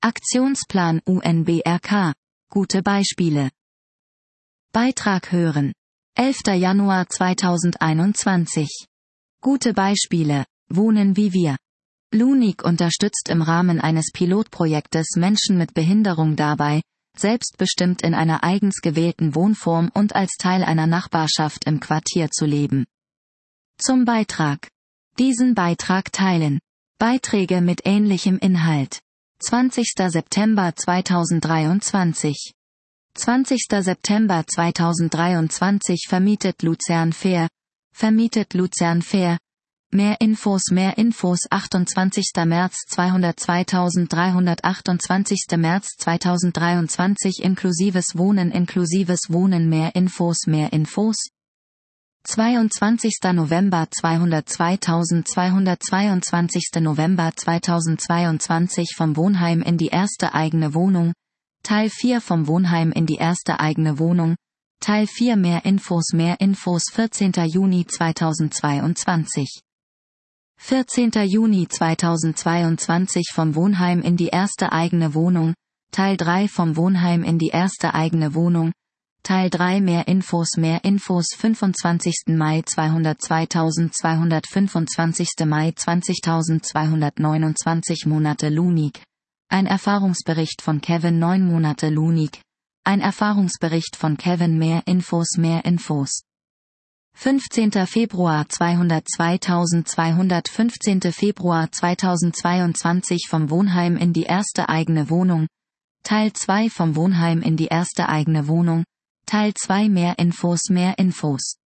Aktionsplan UNBRK. Gute Beispiele. Beitrag hören. 11. Januar 2021. Gute Beispiele. Wohnen wie wir. LUNIG unterstützt im Rahmen eines Pilotprojektes Menschen mit Behinderung dabei, selbstbestimmt in einer eigens gewählten Wohnform und als Teil einer Nachbarschaft im Quartier zu leben. Zum Beitrag. Diesen Beitrag teilen. Beiträge mit ähnlichem Inhalt. 20. September 2023. 20. September 2023 vermietet Luzern Fair. Mehr Infos 28. März 2328. März 2023 inklusives Wohnen Mehr Infos 22. November 2222. November 2022 vom Wohnheim in die erste eigene Wohnung, Teil 4 vom Wohnheim in die erste eigene Wohnung, Teil 4 Mehr Infos 14. Juni 2022. 14. Juni 2022 vom Wohnheim in die erste eigene Wohnung, Teil 3 vom Wohnheim in die erste eigene Wohnung, Teil 3 Mehr Infos 25. Mai 2225. Mai 20229 Monate LUNIG. Ein Erfahrungsbericht von Kevin 9 Monate LUNIG. Ein Erfahrungsbericht von Kevin Mehr Infos 15. Februar 15. Februar 2022 vom Wohnheim in die erste eigene Wohnung, Teil 2 vom Wohnheim in die erste eigene Wohnung, Teil 2 Mehr Infos